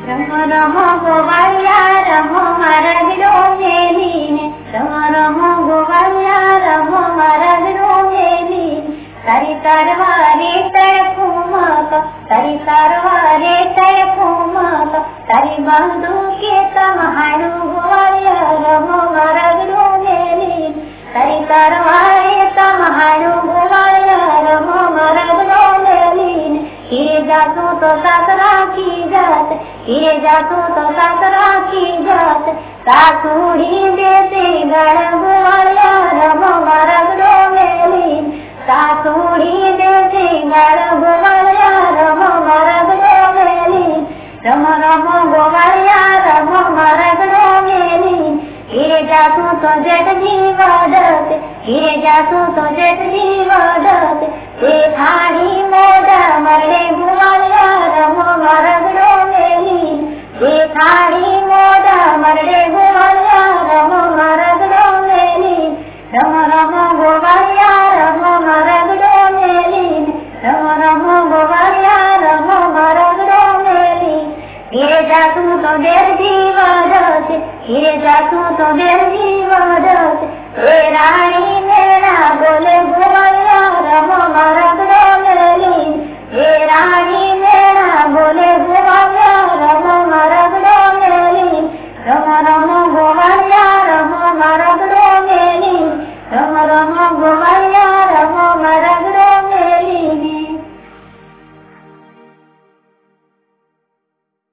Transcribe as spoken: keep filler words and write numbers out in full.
રમો રમો ગોવાળિયા રમો મારા દિલો મેલીને, રમો રમો ગોવાળિયા રમો મારા દિલો મેલીને. તારી તરવારે તડફુમક, તારી તરવારે તડફુમક, તારી બંદૂકે તમારું ગોવાળિયા રમો મારા દિલો મેલીને. તારી તરવારે તમારું ગોવાળિયા રમો મારા દિલો મેલીને. હીરે જાતું તો સાથ રાખી જાત, હીરે જાતું તો સાથ રાખી જાત, સાસુડી દેશે ગળ ગોવાળિયા રમો મારા દિલો મેલીને. સાસુડી દેશે ગળ ગોવાળિયા રમો મારા દિલો મેલીને. રમો રમો ગોવાળિયા રમો મારા દિલો મેલીને. હીરે જાતું તો જેઠજી વડત, હીરે જાતું તો જેઠજી વડત, તે થાળી મોઢા મરડે ગોવાળિયા રમો મારા દિલો મેલીને. તે થાળી મોઢા મરડે ગોવાળિયા રમો મારા દિલો મેલીને. રમો રમો ગોવાળિયા રમો મારા દિલો મેલીને. રમો રમો ગોવાળિયા રમો મારા દિલો મેલીને. હીરે જાતું તો દેરજી વડત, હીરે જાતું તો દેરજી વડત, તે